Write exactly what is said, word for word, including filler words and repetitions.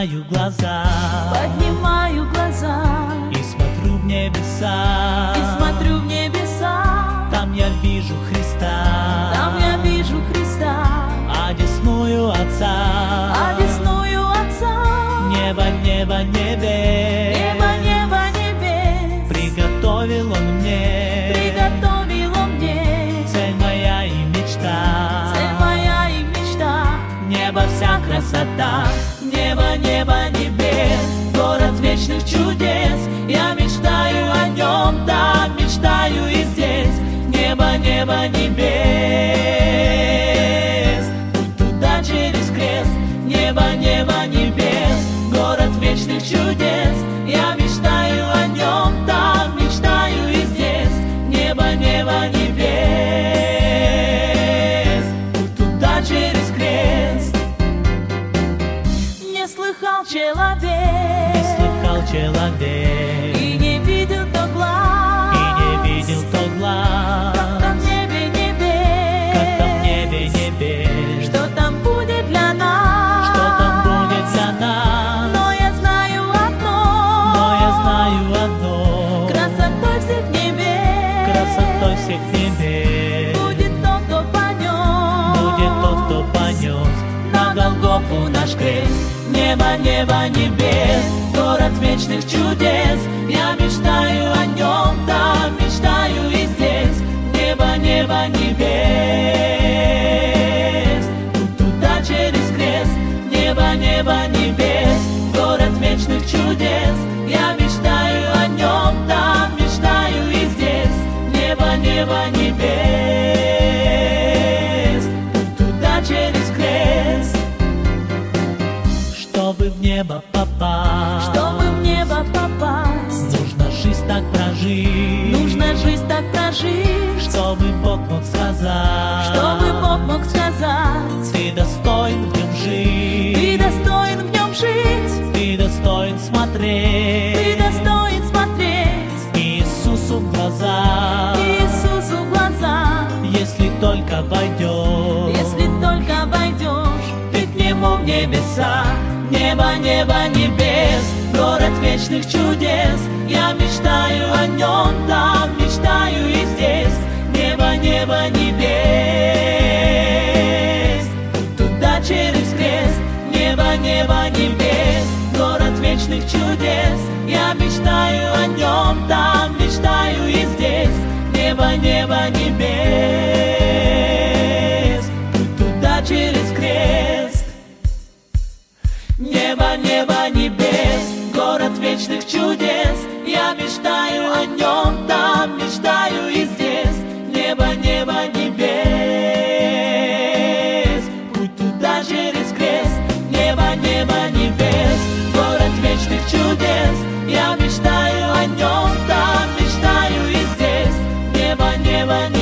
поднимаю глаза, поднимаю глаза и смотрю в небеса, и смотрю в небеса. там я вижу Христа, Там я вижу Христа, одесную Отца, одесную Отца. небо, небо, небес, Небо, небо, небес, приготовил Он мне, приготовил Он мне. цель моя и мечта, Цель моя и мечта, небо вся красота, небо, небо, небес, город вечных чудес. Я мечтаю о нем, да, мечтаю и здесь. Небо, небо, небес, путь туда через крест. Небо, небо, небес, город вечных чудес. Я мечтаю о нем, да, мечтаю и здесь. Небо, небо, небес, путь туда через крест. не слыхал человек, Не слыхал человек, и не видел то глаз, и не видел то глаз, как там в небе небес, как там в небе небес, что там будет для нас, что там будет для нас. Но я знаю одно, Но я знаю одно, красотой всех небес, красотой всех небес будет тот, кто понес, будет тот, кто понес на Голгофу наш крест. Небо, небо, небес, город вечных чудес. Я мечтаю о нем, да, мечтаю и здесь. Небо, небо, небес, путь туда через крест. Небо, небо, небес, город вечных чудес. Я мечтаю о нем, да, мечтаю и здесь. Небо, небо, небес, путь туда через крест. Чтобы в небо попасть, чтобы в небо попасть, нужно жизнь так прожить, нужно жизнь так прожить, чтобы Бог мог сказать, чтобы Бог мог сказать, ты достоин в нем жить, ты достоин в нем жить, ты достоин смотреть, ты достоин смотреть Иисусу в глаза, Иисусу в глаза. если только войдешь, Если только войдешь ты к нему в небеса. Небо, небо, небес, город вечных чудес. Я мечтаю о нем, да, мечтаю и здесь. Небо, небо, небес, путь туда через крест. Небо, небо, небес, город вечных чудес. Я мечтаю о нем, да, мечтаю и здесь. Небо, небо, небес, путь туда через крест. Небо, небо, небес, город вечных чудес. Я мечтаю о нем, да, мечтаю и здесь. Небо, небо, небес, путь туда через крест. Небо, небо, небес, город вечных чудес. Я мечтаю о нем, да, мечтаю и здесь. Небо, небо, небес.